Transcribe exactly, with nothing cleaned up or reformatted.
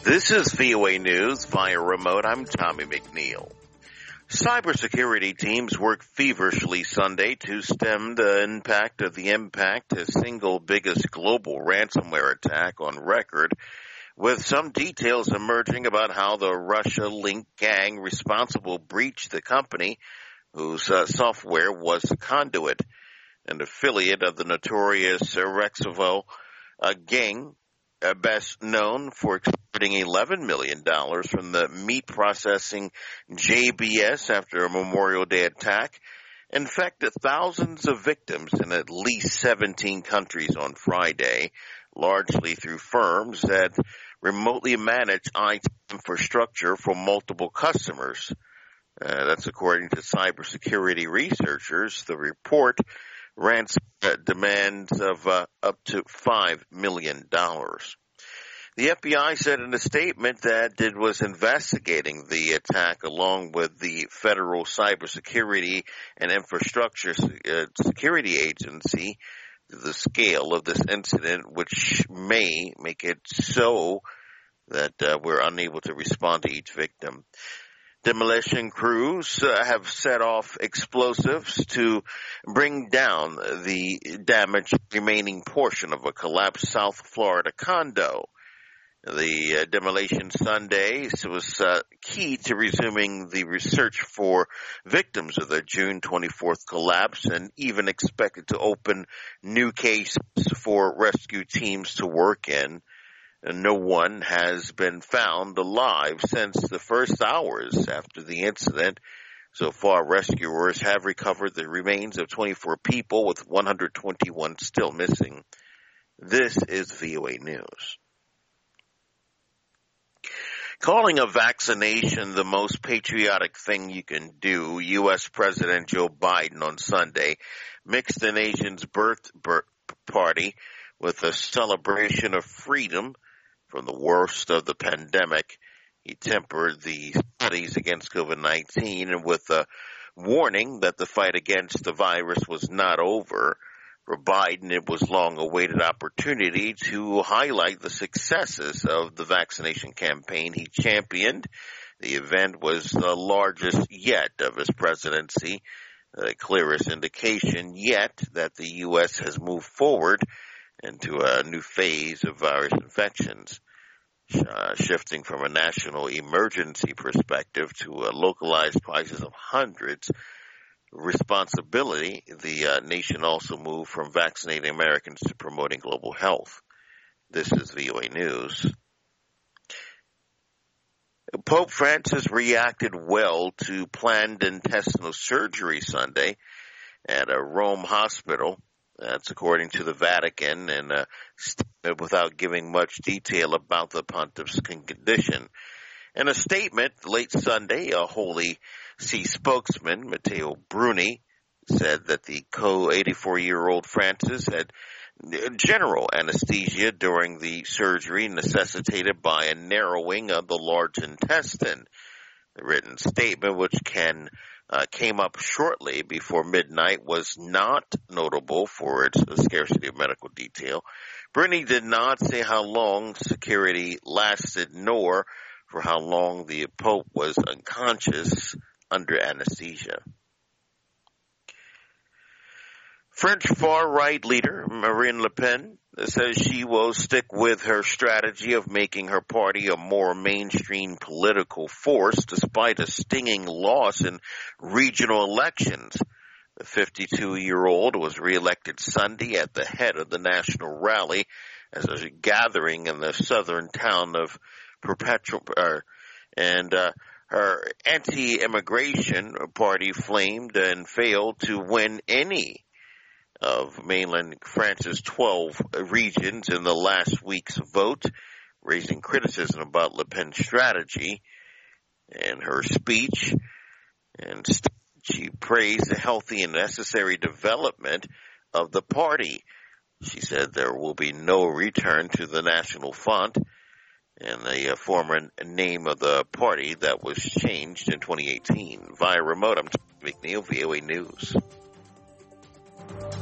This is V O A News via remote. I'm Tommy McNeil. Cybersecurity teams worked feverishly Sunday to stem the impact of the impact, the single biggest global ransomware attack on record, with some details emerging about how the Russia-linked gang responsible breached the company, whose uh, software was a conduit. An affiliate of the notorious Rexvo uh, gang, uh, best known for extorting eleven million dollars from the meat processing J B S after a Memorial Day attack, infected thousands of victims in at least seventeen countries on Friday, largely through firms that remotely manage I T infrastructure for multiple customers. Uh, that's according to cybersecurity researchers. The report ransom demands of uh, up to five million dollars. The F B I said in a statement that it was investigating the attack along with the Federal Cybersecurity and Infrastructure Security Agency. The scale of this incident, which may make it so that uh, we're unable to respond to each victim. Demolition crews uh, have set off explosives to bring down the damaged remaining portion of a collapsed South Florida condo. The uh, demolition Sunday was uh, key to resuming the research for victims of the June twenty-fourth collapse, and even expected to open new cases for rescue teams to work in. And no one has been found alive since the first hours after the incident. So far, rescuers have recovered the remains of twenty-four people, with one hundred twenty-one still missing. This is V O A News. Calling a vaccination the most patriotic thing you can do, U S President Joe Biden on Sunday mixed the nation's birth, birth party with a celebration of freedom from the worst of the pandemic. He tempered the studies against COVID nineteen and with a warning that the fight against the virus was not over. For Biden, it was long-awaited opportunity to highlight the successes of the vaccination campaign he championed. The event was the largest yet of his presidency, the clearest indication yet that the U S has moved forward into a new phase of virus infections, uh, shifting from a national emergency perspective to a localized crisis of hundreds. Responsibility, the uh, nation also moved from vaccinating Americans to promoting global health. This is V O A News. Pope Francis reacted well to planned intestinal surgery Sunday at a Rome hospital. That's according to the Vatican, and uh, without giving much detail about the pontiff's condition. In a statement late Sunday, a Holy See spokesman, Matteo Bruni, said that the co-eighty-four-year-old Francis had general anesthesia during the surgery necessitated by a narrowing of the large intestine. The written statement, which can uh, came up shortly before midnight, was not notable for its scarcity of medical detail. Bruni did not say how long security lasted, nor for how long the Pope was unconscious under anesthesia. French far-right leader Marine Le Pen says she will stick with her strategy of making her party a more mainstream political force despite a stinging loss in regional elections. The fifty-two-year-old was reelected Sunday at the head of the national rally as a gathering in the southern town of Perpetual, uh, and uh, her anti-immigration party flamed and failed to win any of mainland France's twelve regions in the last week's vote, raising criticism about Le Pen's strategy and her speech. And she praised the healthy and necessary development of the party. She said there will be no return to the national font, and the uh, former name of the party that was changed in twenty eighteen. Via remote, I'm Tom McNeil, V O A News.